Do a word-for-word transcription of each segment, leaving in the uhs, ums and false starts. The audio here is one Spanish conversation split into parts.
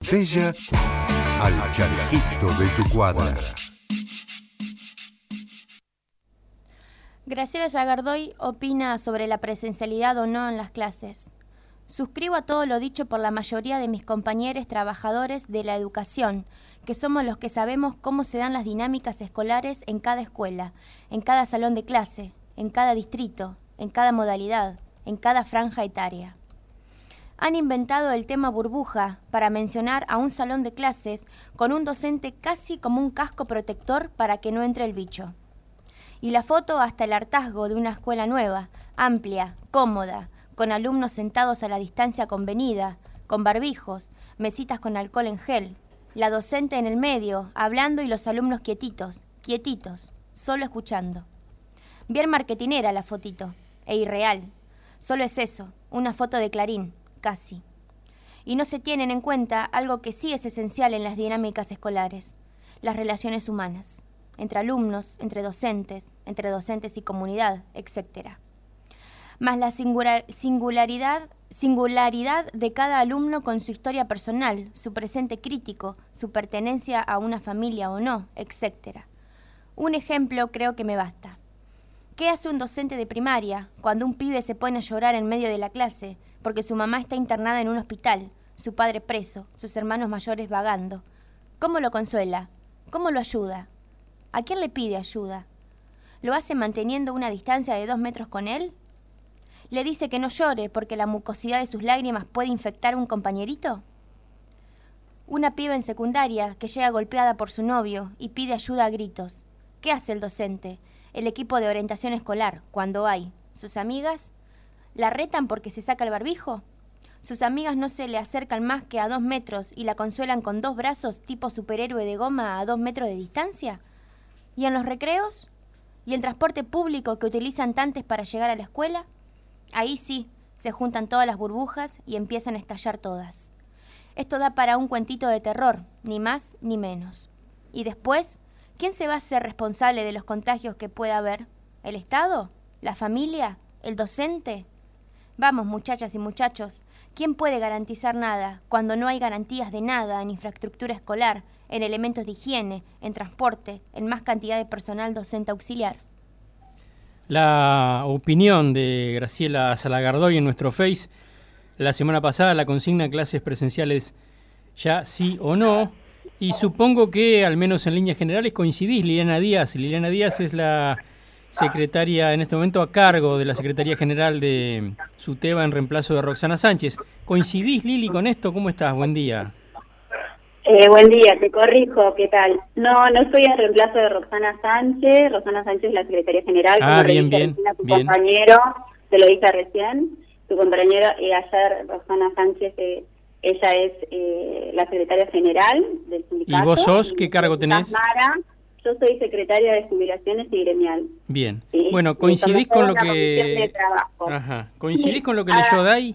Bella al charquito de tu cuadra. Graciela Zagardoy opina sobre la presencialidad o no en las clases. Suscribo a todo lo dicho por la mayoría de mis compañeros trabajadores de la educación, que somos los que sabemos cómo se dan las dinámicas escolares en cada escuela, en cada salón de clase, en cada distrito, en cada modalidad, en cada franja etaria. Han inventado el tema burbuja para mencionar a un salón de clases con un docente casi como un casco protector para que no entre el bicho. Y la foto hasta el hartazgo de una escuela nueva, amplia, cómoda, con alumnos sentados a la distancia convenida, con barbijos, mesitas con alcohol en gel, la docente en el medio, hablando y los alumnos quietitos, quietitos, solo escuchando. Bien marketinera la fotito, e irreal. Solo es eso, una foto de Clarín, casi. Y no se tienen en cuenta algo que sí es esencial en las dinámicas escolares, las relaciones humanas, entre alumnos, entre docentes, entre docentes y comunidad, etcétera. Más la singular, singularidad, singularidad de cada alumno con su historia personal, su presente crítico, su pertenencia a una familia o no, etcétera. Un ejemplo creo que me basta. ¿Qué hace un docente de primaria cuando un pibe se pone a llorar en medio de la clase porque su mamá está internada en un hospital, su padre preso, sus hermanos mayores vagando? ¿Cómo lo consuela? ¿Cómo lo ayuda? ¿A quién le pide ayuda? ¿Lo hace manteniendo una distancia de dos metros con él? ¿Le dice que no llore porque la mucosidad de sus lágrimas puede infectar a un compañerito? Una piba en secundaria que llega golpeada por su novio y pide ayuda a gritos. ¿Qué hace el docente, el equipo de orientación escolar, cuando hay? ¿Sus amigas? ¿La retan porque se saca el barbijo? ¿Sus amigas no se le acercan más que a dos metros y la consuelan con dos brazos tipo superhéroe de goma a dos metros de distancia? ¿Y en los recreos? ¿Y el transporte público que utilizan tantos para llegar a la escuela? Ahí sí, se juntan todas las burbujas y empiezan a estallar todas. Esto da para un cuentito de terror, ni más ni menos. Y después, ¿quién se va a hacer responsable de los contagios que pueda haber? ¿El Estado? ¿La familia? ¿El docente? Vamos, muchachas y muchachos, ¿quién puede garantizar nada cuando no hay garantías de nada en infraestructura escolar, en elementos de higiene, en transporte, en más cantidad de personal docente auxiliar? La opinión de Graciela Zagardoy en nuestro Face. La semana pasada la consigna clases presenciales ya sí o no. Y supongo que, al menos en líneas generales, coincidís, Liliana Díaz. Liliana Díaz es la secretaria en este momento a cargo de la Secretaría General de SUTEBA en reemplazo de Roxana Sánchez. ¿Coincidís, Lili, con esto? ¿Cómo estás? Buen día. Eh, buen día, te corrijo, ¿qué tal? No, no estoy en reemplazo de Roxana Sánchez. Roxana Sánchez es la Secretaria General. Ah, bien, bien, recién a tu bien. compañero, te lo dije recién, tu compañero, eh, ayer Roxana Sánchez, eh, ella es eh, la Secretaria General del sindicato. ¿Y vos sos? ¿Qué cargo tenés? Mara, yo soy Secretaria de Jubilaciones y Gremial. Bien. ¿Sí? Bueno, ¿coincidís con lo Una comisión de que... trabajo. Ajá. ¿Coincidís Sí. con lo que Ah, leyó Day?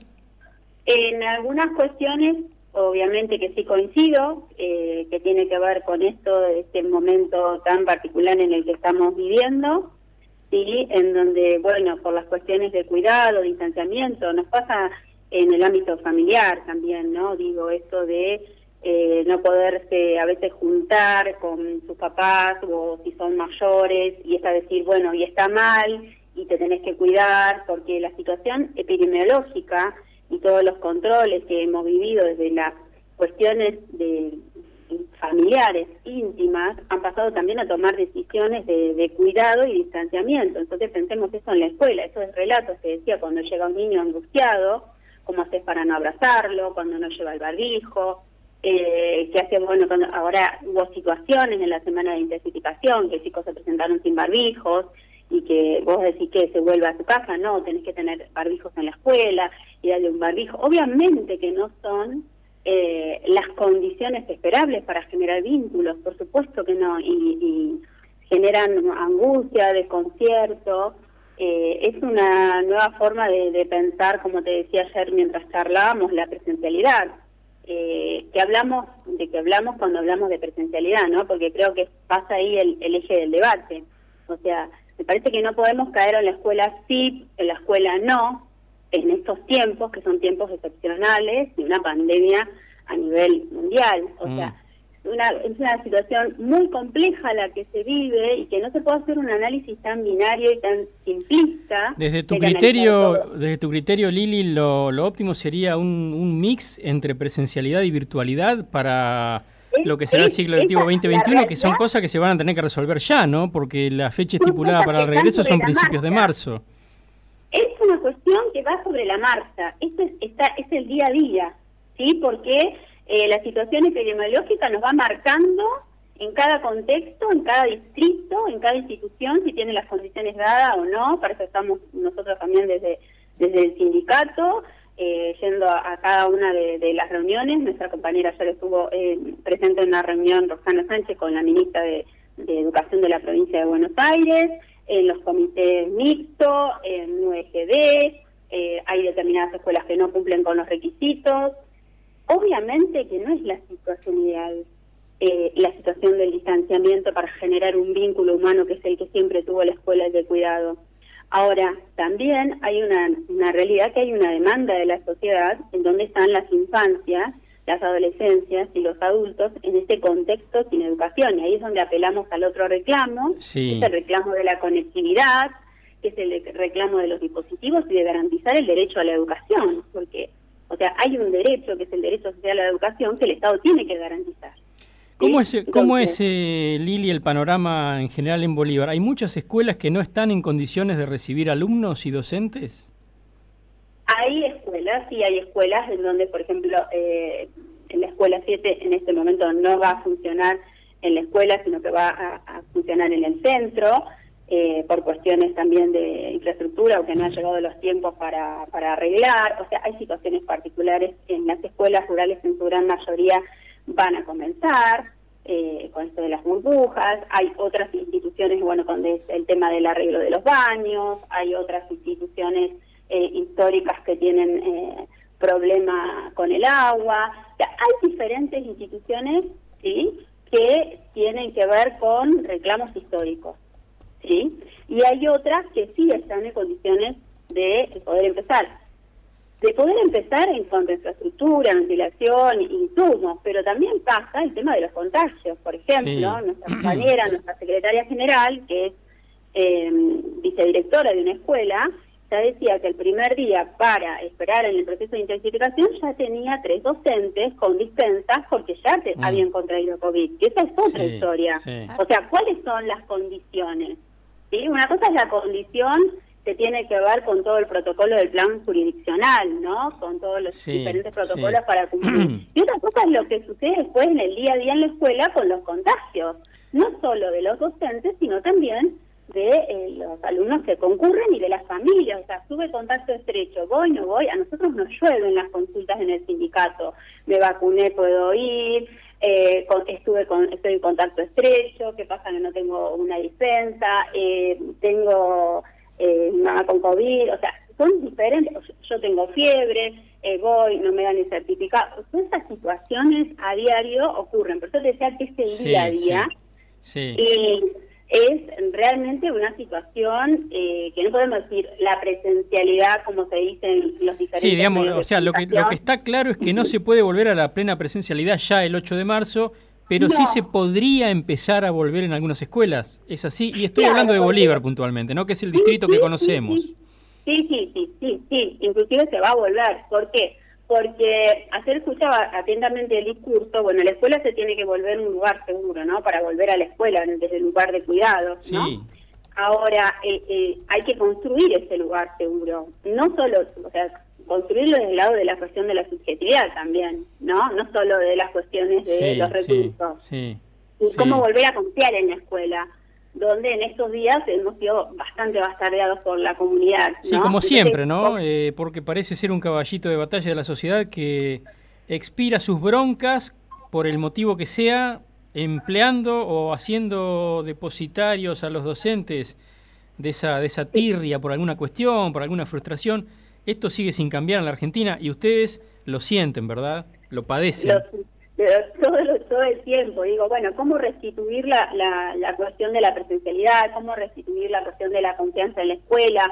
En algunas cuestiones, obviamente que sí coincido, eh, que tiene que ver con esto, este momento tan particular en el que estamos viviendo, sí, en donde, bueno, por las cuestiones de cuidado, distanciamiento, nos pasa en el ámbito familiar también, ¿no? Digo, esto de eh, no poderse a veces juntar con sus papás o si son mayores, y es a decir, bueno, y está mal, y te tenés que cuidar, porque la situación epidemiológica y todos los controles que hemos vivido desde las cuestiones de familiares, íntimas, han pasado también a tomar decisiones de, de cuidado y distanciamiento. Entonces pensemos eso en la escuela, esos relatos que decía cuando llega un niño angustiado, cómo haces para no abrazarlo, cuando no lleva el barbijo, eh, qué hace, bueno, cuando ahora hubo situaciones en la semana de intensificación, que chicos se presentaron sin barbijos, y que vos decís que se vuelva a tu casa, no, tenés que tener barbijos en la escuela y darle un barbijo. Obviamente que no son eh, las condiciones esperables para generar vínculos, por supuesto que no, y, y generan angustia, desconcierto. Eh, es una nueva forma de, de pensar, como te decía ayer mientras charlábamos, la presencialidad. Eh, que hablamos de que hablamos cuando hablamos de presencialidad, ¿no? Porque creo que pasa ahí el, el eje del debate. O sea, me parece que no podemos caer en la escuela sí, en la escuela no, en estos tiempos, que son tiempos excepcionales, y una pandemia a nivel mundial. O Mm. sea, una, es una situación muy compleja la que se vive y que no se puede hacer un análisis tan binario y tan simplista. Desde tu de que criterio, analizar todo. desde tu criterio, Lili, lo, lo óptimo sería un, un mix entre presencialidad y virtualidad para Es- lo que será el es- ciclo lectivo esa- veinte la veintiuno, que son realidad- cosas que se van a tener que resolver ya, ¿no? Porque la fecha Son estipulada cosas para el que están regreso sobre son la principios de marcha. marzo. Es una cuestión que va sobre la marcha. Esto es, está, es el día a día, ¿sí? Porque eh, la situación epidemiológica nos va marcando en cada contexto, en cada distrito, en cada institución, si tiene las condiciones dadas o no. Para eso estamos nosotros también desde, desde el sindicato, eh, yendo a, a cada una de, de las reuniones. Nuestra compañera ayer estuvo eh, presente en una reunión, Roxana Sánchez, con la ministra de, de Educación de la provincia de Buenos Aires, en los comités mixtos, en U E G D, eh, hay determinadas escuelas que no cumplen con los requisitos. Obviamente que no es la situación ideal, eh, la situación del distanciamiento para generar un vínculo humano que es el que siempre tuvo la escuela de cuidado. Ahora, también hay una, una realidad que hay una demanda de la sociedad en donde están las infancias, las adolescencias y los adultos en este contexto sin educación. Y ahí es donde apelamos al otro reclamo, Sí. que es el reclamo de la conectividad, que es el reclamo de los dispositivos y de garantizar el derecho a la educación. Porque, o sea, hay un derecho, que es el derecho social a la educación, que el Estado tiene que garantizar. ¿Cómo ¿Sí? es, cómo Entonces, es eh, Lili, el panorama en general en Bolívar? ¿Hay muchas escuelas que no están en condiciones de recibir alumnos y docentes? Hay escuelas, sí hay escuelas en donde, por ejemplo, eh, en la escuela siete en este momento no va a funcionar en la escuela, sino que va a, a funcionar en el centro, eh, por cuestiones también de infraestructura o que no han llegado los tiempos para, para arreglar. O sea, hay situaciones particulares en las escuelas rurales, en su gran mayoría van a comenzar eh, con esto de las burbujas. Hay otras instituciones, bueno, con des- el tema del arreglo de los baños, hay otras instituciones eh, históricas que tienen eh, problemas con el agua. O sea, hay diferentes instituciones, ¿sí?, que tienen que ver con reclamos históricos, ¿sí? Y hay otras que sí están en condiciones de poder empezar. De poder empezar en cuanto a infraestructura, ventilación, insumos, pero también pasa el tema de los contagios. Por ejemplo, Sí. nuestra compañera, nuestra secretaria general, que es eh, vicedirectora de una escuela, ya decía que el primer día para esperar en el proceso de intensificación ya tenía tres docentes con dispensas porque ya te Mm. habían contraído COVID. Que esa es otra Sí, historia. sí. O sea, ¿cuáles son las condiciones? ¿Sí? Una cosa es la condición que tiene que ver con todo el protocolo del plan jurisdiccional, ¿no? Con todos los Sí, diferentes protocolos sí. para cumplir. Y otra cosa es lo que sucede después en el día a día en la escuela con los contagios, no solo de los docentes, sino también de eh, los alumnos que concurren y de las familias. O sea, tuve contacto estrecho, voy, no voy. A nosotros nos llueven las consultas en el sindicato. Me vacuné, puedo ir. Eh, con, estuve con, estoy en contacto estrecho. ¿Qué pasa que no tengo una dispensa? Eh, tengo eh, mamá con COVID. O sea, son diferentes. Yo tengo fiebre, eh, voy, no me dan el certificado. Todas esas situaciones a diario ocurren. Por eso te decía que es el Sí, día a día. Sí. Y es realmente una situación eh, que no podemos decir la presencialidad como se dice en los diferentes Sí, digamos, medios de o sea, lo que, lo que comunicación. está claro es que no se puede volver a la plena presencialidad ya el ocho de marzo, pero No. sí se podría empezar a volver en algunas escuelas. Es así, y estoy Claro, hablando de porque- Bolívar puntualmente, ¿no? Que es el Sí, distrito sí, que sí, conocemos. Sí, sí, sí, sí, sí, sí, inclusive se va a volver. ¿Por qué? Porque ayer escuchaba atentamente el discurso, bueno, la escuela se tiene que volver un lugar seguro, ¿no? Para volver a la escuela desde el lugar de cuidado, ¿no? Sí. Ahora, eh, eh, hay que construir ese lugar seguro. No solo, o sea, construirlo desde el lado de la cuestión de la subjetividad también, ¿no? No solo de las cuestiones de Sí, los sí, recursos. sí, Y sí. cómo volver a confiar en la escuela, donde en estos días hemos sido bastante bastardeados por la comunidad, Sí, ¿no? como Entonces, siempre, ¿no? ¿cómo- Eh, porque parece ser un caballito de batalla de la sociedad que expira sus broncas por el motivo que sea, empleando o haciendo depositarios a los docentes de esa, de esa tirria por alguna cuestión, por alguna frustración. Esto sigue sin cambiar en la Argentina y ustedes lo sienten, ¿verdad? Lo padecen. Los- los- todo, lo- todo el tiempo. Digo, bueno, ¿cómo restituir la, la, la cuestión de la presencialidad? ¿Cómo restituir la cuestión de la confianza en la escuela?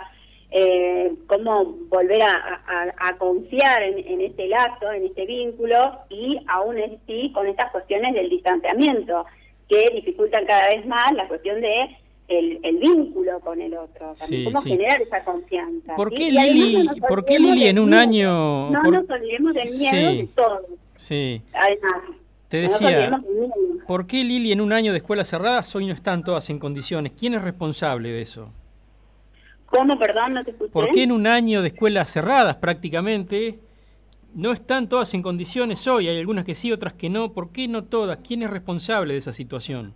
eh, cómo volver a, a, a confiar en, en este lazo, en este vínculo, y aún así con estas cuestiones del distanciamiento, que dificultan cada vez más la cuestión de el, el vínculo con el otro, también, sí, cómo sí. generar esa confianza. ¿Por qué, ¿sí? Lili, no ¿por qué Lili en un miedo. año...? No por... nos olvidemos del miedo sí, de todos. Sí. Además, Te no nos decía, olvidemos del miedo. ¿por qué en un año de escuelas cerradas hoy no están todas en condiciones? ¿Quién es responsable de eso? ¿Cómo, perdón, no te escuché? ¿Por qué en un año de escuelas cerradas prácticamente no están todas en condiciones hoy? Hay algunas que sí, otras que no. ¿Por qué no todas? ¿Quién es responsable de esa situación?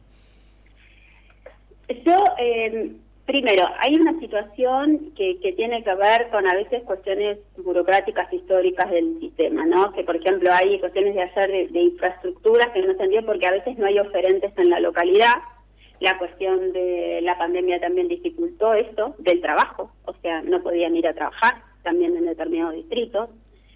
Yo, eh, primero, hay una situación que, que tiene que ver con a veces cuestiones burocráticas históricas del sistema, ¿no? Que, por ejemplo, hay cuestiones de hacer de, de infraestructuras que no se entienden porque a veces no hay oferentes en la localidad. La cuestión de la pandemia también dificultó esto, del trabajo, o sea, no podían ir a trabajar también en determinados distritos.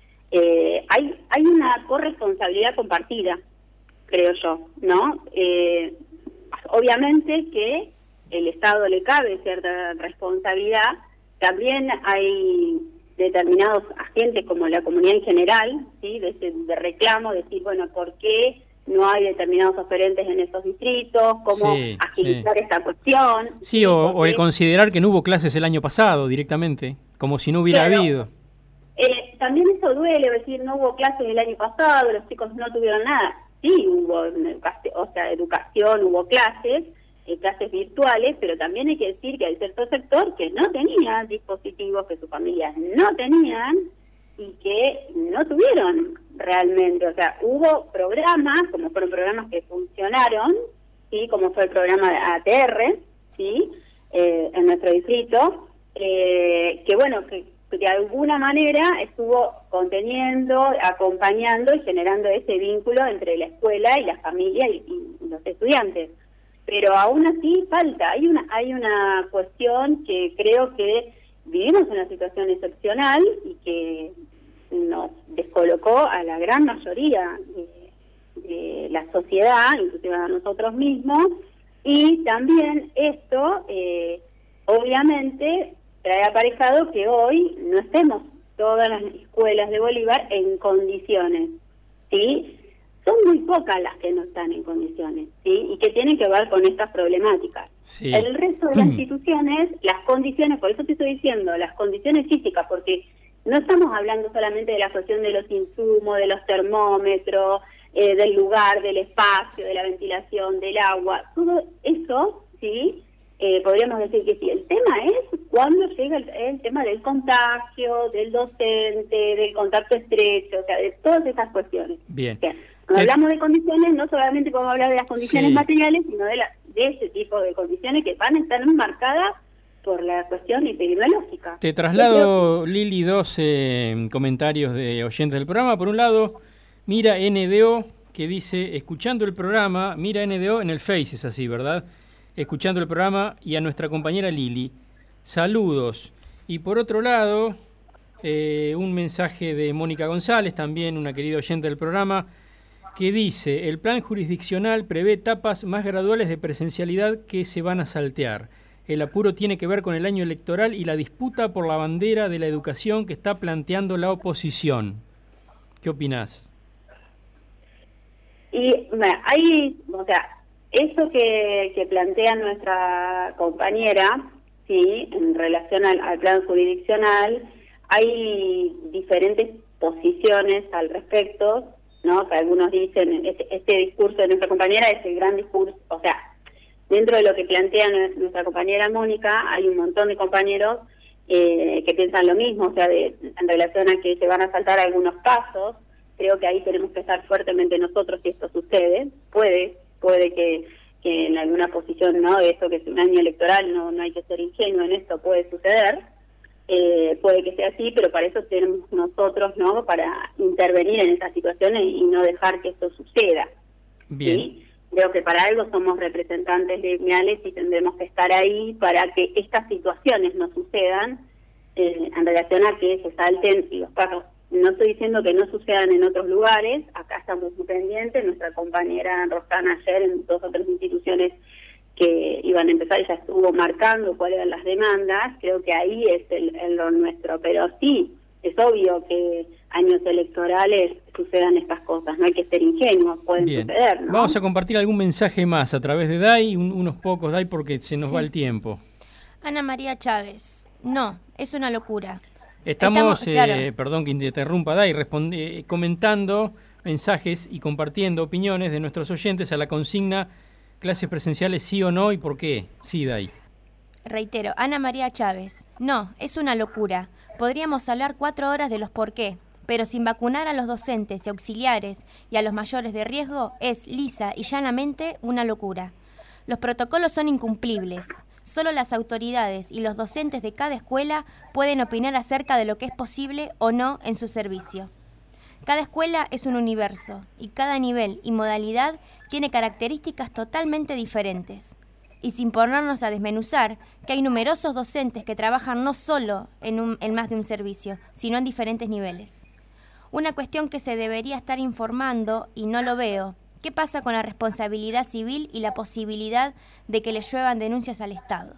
Eh, hay, hay una corresponsabilidad compartida, creo yo, ¿no? Eh, obviamente que el Estado le cabe cierta responsabilidad, también hay determinados agentes como la comunidad en general, ¿sí? de, de reclamo, decir, bueno, ¿por qué no hay determinados oferentes en esos distritos? ¿Cómo sí, agilizar sí. esta cuestión? Sí, o, o el considerar que no hubo clases el año pasado directamente, como si no hubiera claro. habido. Eh, también eso duele, decir, no hubo clases el año pasado, los chicos no tuvieron nada. Sí, hubo, o sea, educación, hubo clases, eh, clases virtuales, pero también hay que decir que hay cierto sector que no tenía dispositivos, que sus familias no tenían y que no tuvieron realmente. O sea, hubo programas, como fueron programas que funcionaron, ¿sí? Como fue el programa de A T R, ¿sí? eh, en nuestro distrito, eh, que bueno, que de alguna manera estuvo conteniendo, acompañando y generando ese vínculo entre la escuela y la familia y, y los estudiantes. Pero aún así falta, hay una hay una cuestión que creo que vivimos una situación excepcional y que nos descolocó a la gran mayoría de, de la sociedad, inclusive a nosotros mismos, y también esto, eh, obviamente, trae aparejado que hoy no estemos todas las escuelas de Bolívar en condiciones, ¿sí? Son muy pocas las que no están en condiciones, ¿sí? Y que tienen que ver con estas problemáticas. Sí. El resto de las instituciones, las condiciones, por eso te estoy diciendo, las condiciones físicas, porque no estamos hablando solamente de la cuestión de los insumos, de los termómetros, eh, del lugar, del espacio, de la ventilación, del agua, todo eso, ¿sí? Eh, podríamos decir que sí. El tema es cuando llega el, el tema del contagio, del docente, del contacto estrecho, o sea, de todas esas cuestiones. Bien. O sea, cuando Te... hablamos de condiciones, no solamente podemos hablar de las condiciones sí. materiales, sino de, la, de ese tipo de condiciones que van a estar marcadas por la cuestión epidemiológica. Te traslado, Lili, dos eh, comentarios de oyentes del programa. Por un lado, mira N D O, que dice, escuchando el programa, mira N D O en el Face, es así, ¿verdad? Escuchando el programa, y a nuestra compañera Lili, saludos. Y por otro lado, eh, un mensaje de Mónica González, también una querida oyente del programa, que dice, el plan jurisdiccional prevé etapas más graduales de presencialidad que se van a saltear. El apuro tiene que ver con el año electoral y la disputa por la bandera de la educación que está planteando la oposición. ¿Qué opinás? Y bueno, hay, o sea, eso que, que plantea nuestra compañera, sí, en relación al, al plan jurisdiccional, hay diferentes posiciones al respecto, ¿no? Que algunos dicen, este, este discurso de nuestra compañera es el gran discurso, o sea, dentro de lo que plantea nuestra compañera Mónica, hay un montón de compañeros eh, que piensan lo mismo, o sea, de, en relación a que se van a saltar algunos pasos. Creo que ahí tenemos que estar fuertemente nosotros si esto sucede. Puede, puede que, que en alguna posición, ¿no?, de esto que es un año electoral, no, no hay que ser ingenuo en esto, puede suceder. Eh, puede que sea así, pero para eso tenemos nosotros, ¿no?, para intervenir en esas situaciones y no dejar que esto suceda. Bien. ¿Sí? Creo que para algo somos representantes gremiales y tendremos que estar ahí para que estas situaciones no sucedan eh, en relación a que se salten los pasos. No estoy diciendo que no sucedan en otros lugares, acá estamos muy pendientes, nuestra compañera Rosana ayer en dos o tres instituciones que iban a empezar, ya estuvo marcando cuáles eran las demandas, creo que ahí es el, el lo nuestro, pero sí, es obvio que años electorales sucedan estas cosas, no hay que ser ingenuos, pueden Bien. suceder, ¿no? Vamos a compartir algún mensaje más a través de D A I, un, unos pocos D A I porque se nos Sí. va el tiempo. Ana María Chávez, no, es una locura. Estamos, Estamos, claro. eh, perdón que interrumpa D A I, responde, eh, comentando mensajes y compartiendo opiniones de nuestros oyentes a la consigna clases presenciales sí o no y por qué. Sí, D A I. Reitero, Ana María Chávez, no, es una locura. Podríamos hablar cuatro horas de los por qué, pero sin vacunar a los docentes y auxiliares y a los mayores de riesgo es lisa y llanamente una locura. Los protocolos son incumplibles. Solo las autoridades y los docentes de cada escuela pueden opinar acerca de lo que es posible o no en su servicio. Cada escuela es un universo y cada nivel y modalidad tiene características totalmente diferentes. Y sin ponernos a desmenuzar, que hay numerosos docentes que trabajan no solo en, un, en más de un servicio, sino en diferentes niveles. Una cuestión que se debería estar informando, y no lo veo, ¿qué pasa con la responsabilidad civil y la posibilidad de que le lluevan denuncias al Estado?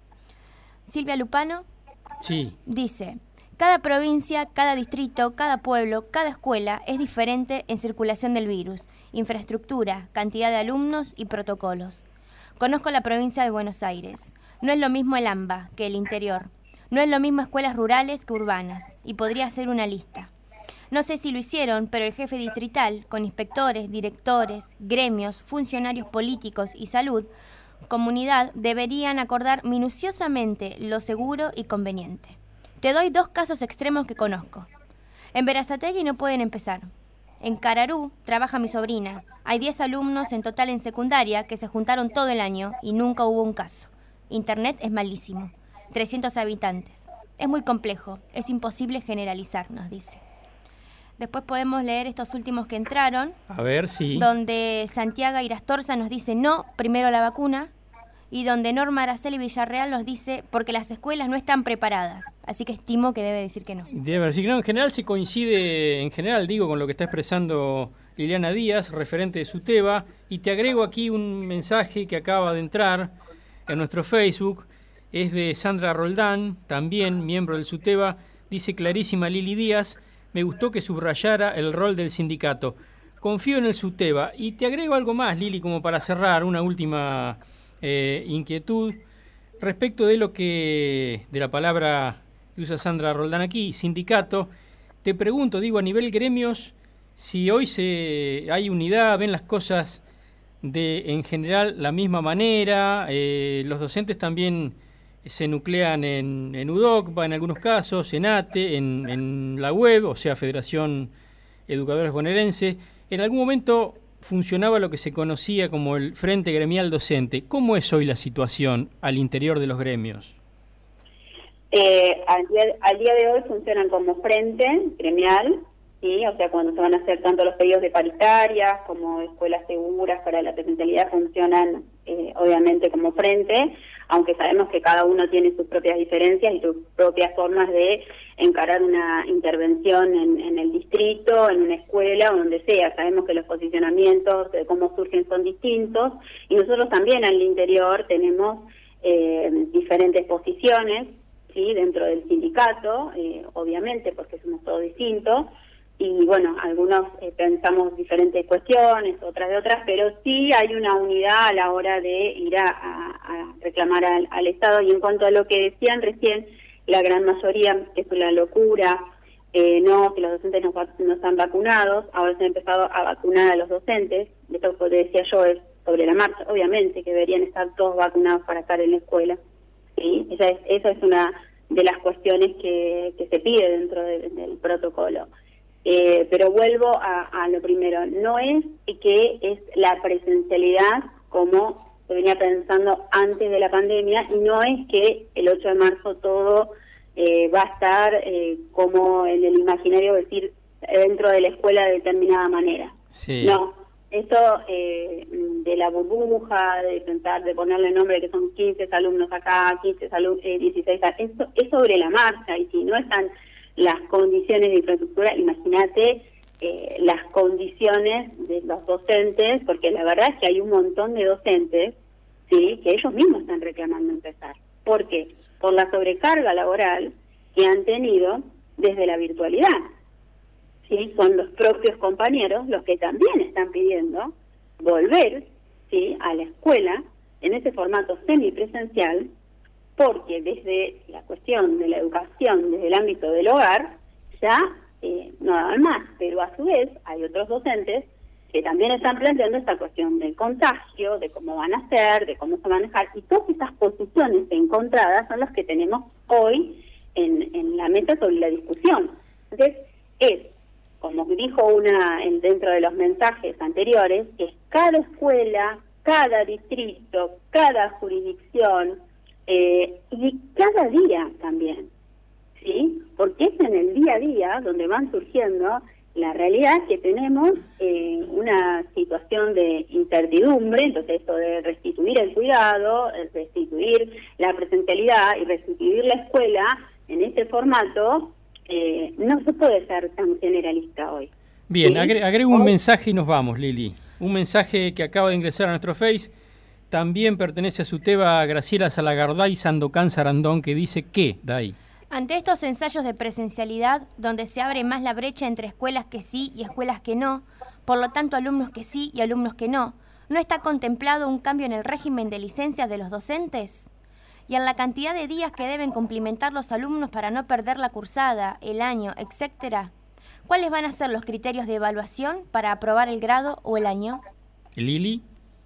Silvia Lupano Sí. dice, cada provincia, cada distrito, cada pueblo, cada escuela es diferente en circulación del virus, infraestructura, cantidad de alumnos y protocolos. Conozco la provincia de Buenos Aires. No es lo mismo el AMBA que el interior. No es lo mismo escuelas rurales que urbanas. Y podría hacer una lista. No sé si lo hicieron, pero el jefe distrital, con inspectores, directores, gremios, funcionarios políticos y salud, comunidad, deberían acordar minuciosamente lo seguro y conveniente. Te doy dos casos extremos que conozco. En Berazategui no pueden empezar. En Cararú trabaja mi sobrina. Hay diez alumnos en total en secundaria que se juntaron todo el año y nunca hubo un caso. Internet es malísimo. trescientos habitantes. Es muy complejo. Es imposible generalizar, nos dice. Después podemos leer estos últimos que entraron, A ver, sí. donde Santiago Irastorza nos dice no, primero la vacuna, y donde Norma Araceli Villarreal nos dice porque las escuelas no están preparadas. Así que estimo que debe decir que no. Debe decir que no. En general se coincide, en general digo, con lo que está expresando Liliana Díaz, referente de SUTEBA, y te agrego aquí un mensaje que acaba de entrar en nuestro Facebook, es de Sandra Roldán, también miembro del SUTEBA, dice clarísima Lili Díaz, me gustó que subrayara el rol del sindicato. Confío en el SUTEBA. Y te agrego algo más, Lili, como para cerrar, una última eh, inquietud respecto de lo que, de la palabra que usa Sandra Roldán aquí, sindicato. Te pregunto, digo, a nivel gremios, si hoy se hay unidad, ven las cosas de en general la misma manera, eh, los docentes también se nuclean en, en UDOCPA en algunos casos, en ATE, en, en la web, o sea, Federación Educadores Bonaerense. En algún momento funcionaba lo que se conocía como el Frente Gremial Docente. ¿Cómo es hoy la situación al interior de los gremios? Eh, al, día, al día de hoy funcionan como frente gremial, ¿sí? O sea, cuando se van a hacer tanto los pedidos de paritarias como escuelas seguras para la presencialidad, funcionan eh, obviamente como frente, aunque sabemos que cada uno tiene sus propias diferencias y sus propias formas de encarar una intervención en, en el distrito, en una escuela o donde sea. Sabemos que los posicionamientos de cómo surgen son distintos y nosotros también al interior tenemos eh, diferentes posiciones, ¿sí? Dentro del sindicato, eh, obviamente, porque somos todos distintos. Y bueno, algunos eh, pensamos diferentes cuestiones, otras de otras, pero sí hay una unidad a la hora de ir a, a, a reclamar al, al Estado. Y en cuanto a lo que decían recién, la gran mayoría, que es una locura, eh, no, que los docentes no, no están vacunados, ahora se han empezado a vacunar a los docentes, esto que decía yo es sobre la marcha, obviamente que deberían estar todos vacunados para estar en la escuela. ¿Sí? Esa es, esa es una de las cuestiones que, que se pide dentro de, del protocolo. Eh, pero vuelvo a, a lo primero, no es que es la presencialidad como se venía pensando antes de la pandemia y no es que el ocho de marzo todo eh, va a estar eh, como en el imaginario, es decir, dentro de la escuela de determinada manera. Sí. No, esto eh, de la burbuja, de pensar, de ponerle nombre que son quince alumnos acá, quince alumnos, eh, dieciséis, esto es sobre la marcha y si no están las condiciones de infraestructura, imagínate eh, las condiciones de los docentes, porque la verdad es que hay un montón de docentes ¿sí? Que ellos mismos están reclamando empezar. ¿Por qué? Por la sobrecarga laboral que han tenido desde la virtualidad. ¿Sí? Son los propios compañeros los que también están pidiendo volver, ¿sí?, a la escuela en ese formato semipresencial, porque desde la cuestión de la educación, desde el ámbito del hogar, ya eh, no daban más. Pero a su vez hay otros docentes que también están planteando esta cuestión del contagio, de cómo van a ser, de cómo se van a manejar, y todas esas posiciones encontradas son las que tenemos hoy en, en la mesa sobre la discusión. Entonces, es, como dijo una en, dentro de los mensajes anteriores, es cada escuela, cada distrito, cada jurisdicción, eh, y cada día también, ¿sí? Porque es en el día a día donde van surgiendo la realidad que tenemos eh, una situación de incertidumbre. Entonces esto de restituir el cuidado, restituir la presencialidad y restituir la escuela en este formato, eh, no se puede ser tan generalista hoy. Bien, ¿sí? agre agrego un mensaje y nos vamos, Lili. Un mensaje que acaba de ingresar a nuestro Face, también pertenece a su teba Graciela Salagarday Sandokan Sarandón, que dice que, Day. Ante estos ensayos de presencialidad, donde se abre más la brecha entre escuelas que sí y escuelas que no, por lo tanto alumnos que sí y alumnos que no, ¿no está contemplado un cambio en el régimen de licencias de los docentes? Y en la cantidad de días que deben cumplimentar los alumnos para no perder la cursada, el año, etcétera. ¿Cuáles van a ser los criterios de evaluación para aprobar el grado o el año? Lili.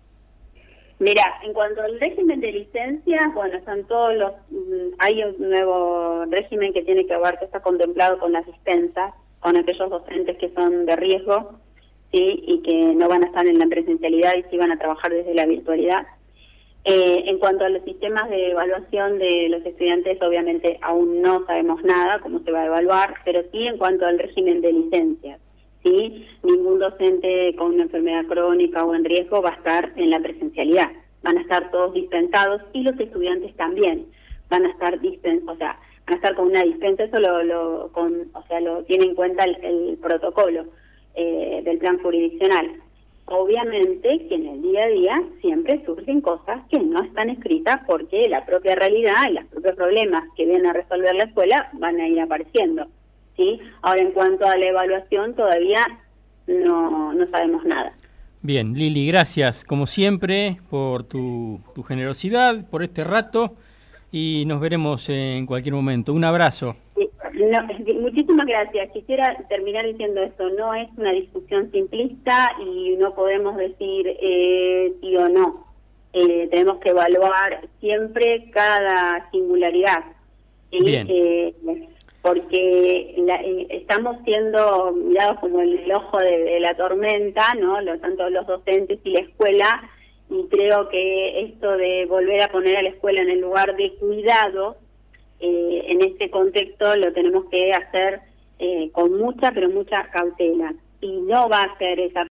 Mira, en cuanto al régimen de licencias, bueno, están todos los, hay un nuevo régimen que tiene que ver, que está contemplado con las dispensas, con aquellos docentes que son de riesgo, sí, y que no van a estar en la presencialidad y sí van a trabajar desde la virtualidad. Eh, en cuanto a los sistemas de evaluación de los estudiantes, obviamente aún no sabemos nada, cómo se va a evaluar, pero sí en cuanto al régimen de licencias. ¿Sí? Ningún docente con una enfermedad crónica o en riesgo va a estar en la presencialidad. Van a estar todos dispensados y los estudiantes también van a estar dispen o sea, van a estar con una dispensa. Eso lo, lo con, o sea, lo tiene en cuenta el, el protocolo eh, del plan jurisdiccional. Obviamente que en el día a día siempre surgen cosas que no están escritas porque la propia realidad y los propios problemas que vienen a resolver la escuela van a ir apareciendo. ¿Sí? Ahora, en cuanto a la evaluación, todavía no, no sabemos nada. Bien, Lili, gracias, como siempre, por tu, tu generosidad, por este rato, y nos veremos en cualquier momento. Un abrazo. Sí, no, muchísimas gracias. Quisiera terminar diciendo esto, no es una discusión simplista y no podemos decir eh, sí o no. Eh, tenemos que evaluar siempre cada singularidad. ¿Sí? Bien. Eh, porque la, eh, estamos siendo mirados como el, el ojo de, de la tormenta, ¿no? Lo, tanto los docentes y la escuela, y creo que esto de volver a poner a la escuela en el lugar de cuidado, eh, en este contexto lo tenemos que hacer eh, con mucha, pero mucha cautela, y no va a ser esa